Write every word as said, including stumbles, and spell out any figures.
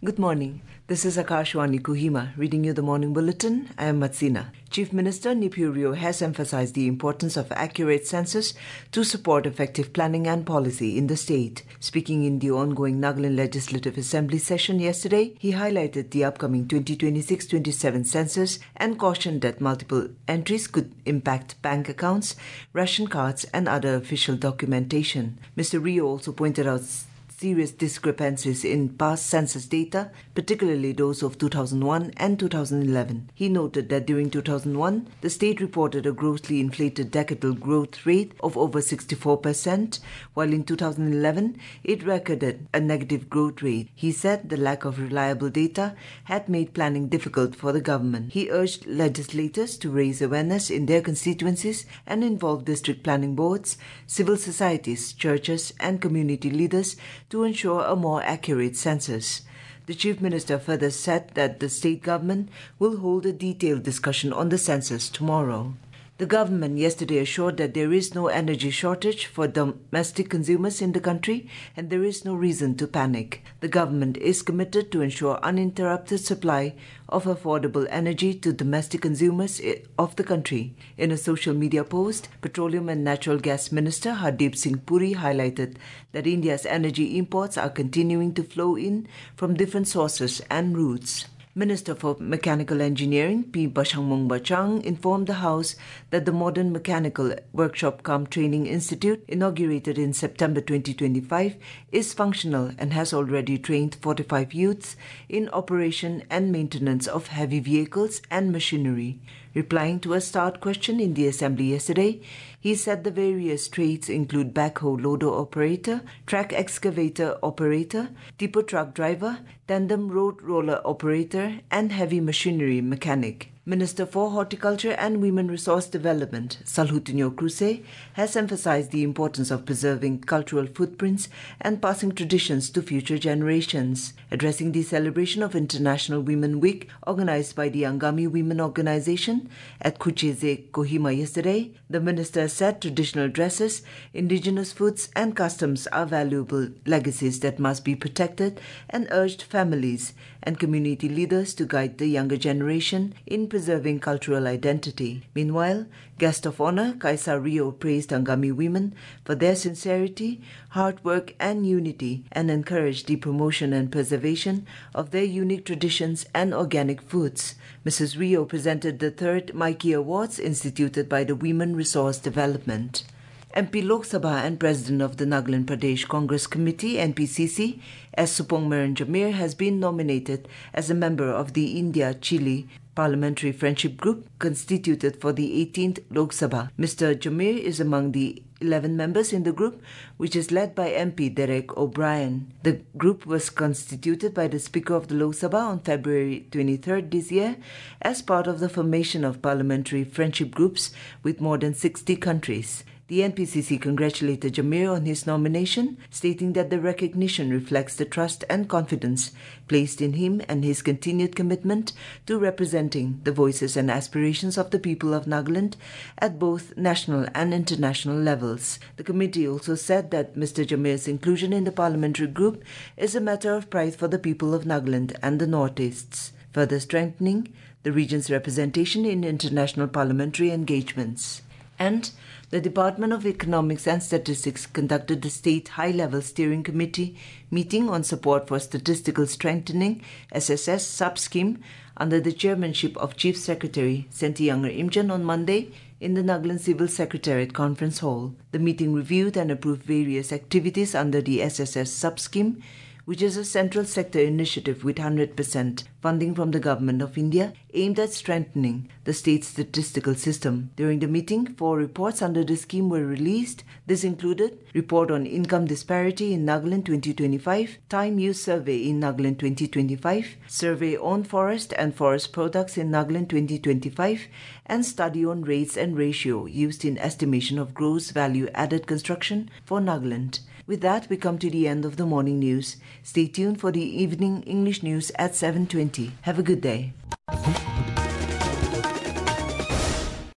Good morning. This is Akashwani Kohima reading you the morning bulletin. I am Matsina. Chief Minister Neiphiu Rio has emphasized the importance of accurate census to support effective planning and policy in the state. Speaking in the ongoing Nagaland Legislative Assembly session yesterday, he highlighted the upcoming twenty twenty-six twenty-seven census and cautioned that multiple entries could impact bank accounts, ration cards and other official documentation. Mister Rio also pointed out serious discrepancies in past census data, particularly those of two thousand one and two thousand eleven. He noted that during two thousand one, the state reported a grossly inflated decadal growth rate of over sixty-four percent, while in two thousand eleven, it recorded a negative growth rate. He said the lack of reliable data had made planning difficult for the government. He urged legislators to raise awareness in their constituencies and involve district planning boards, civil societies, churches, and community leaders to ensure a more accurate census. The Chief Minister further said that the state government will hold a detailed discussion on the census tomorrow. The government yesterday assured that there is no energy shortage for domestic consumers in the country and there is no reason to panic. The government is committed to ensure uninterrupted supply of affordable energy to domestic consumers of the country. In a social media post, Petroleum and Natural Gas Minister Hardeep Singh Puri highlighted that India's energy imports are continuing to flow in from different sources and routes. Minister for Mechanical Engineering P. Bashangmong Bachang informed the House that the Modern Mechanical Workshop cum Training Institute, inaugurated in September twenty twenty-five, is functional and has already trained forty-five youths in operation and maintenance of heavy vehicles and machinery. Replying to a start question in the Assembly yesterday, he said the various trades include backhoe loader operator, track excavator operator, tipper truck driver, tandem road roller operator, and heavy machinery mechanic. Minister for Horticulture and Women Resource Development, Salhutinho Kruse, has emphasized the importance of preserving cultural footprints and passing traditions to future generations. Addressing the celebration of International Women Week organized by the Angami Women Organization at Kucheze, Kohima yesterday, the minister said traditional dresses, indigenous foods and customs are valuable legacies that must be protected and urged families and community leaders to guide the younger generation in preserving cultural identity. Meanwhile, guest of honor Kaisa Rio praised Angami women for their sincerity, hard work and unity and encouraged the promotion and preservation of their unique traditions and organic foods. Missus Rio presented the third Maiki Awards instituted by the Women Resource Development. M P Lok Sabha and President of the Nagaland Pradesh Congress Committee N P C C, S. Supong Meron Jamir, has been nominated as a member of the India-Chile Parliamentary Friendship Group constituted for the eighteenth Lok Sabha. Mister Jamir is among the eleven members in the group, which is led by M P Derek O'Brien. The group was constituted by the Speaker of the Lok Sabha on February twenty-third this year as part of the formation of parliamentary friendship groups with more than sixty countries. The N P C C congratulated Jamir on his nomination, stating that the recognition reflects the trust and confidence placed in him and his continued commitment to representing the voices and aspirations of the people of Nagaland at both national and international levels. The committee also said that Mister Jamir's inclusion in the parliamentary group is a matter of pride for the people of Nagaland and the Northeasts, further strengthening the region's representation in international parliamentary engagements. And the Department of Economics and Statistics conducted the State High-Level Steering Committee meeting on support for statistical strengthening S S S sub-scheme under the chairmanship of Chief Secretary Sentianger Imjan on Monday in the Nagaland Civil Secretariat Conference Hall. The meeting reviewed and approved various activities under the S S S sub-scheme, which is a central sector initiative with one hundred percent funding from the Government of India aimed at strengthening the state's statistical system. During the meeting, four reports under the scheme were released. This included Report on Income Disparity in Nagaland twenty twenty-five, Time Use Survey in Nagaland twenty twenty-five, Survey on Forest and Forest Products in Nagaland twenty twenty-five, and Study on Rates and Ratio used in estimation of gross value added construction for Nagaland. With that, we come to the end of the morning news. Stay tuned for the evening English news at seven twenty. Have a good day.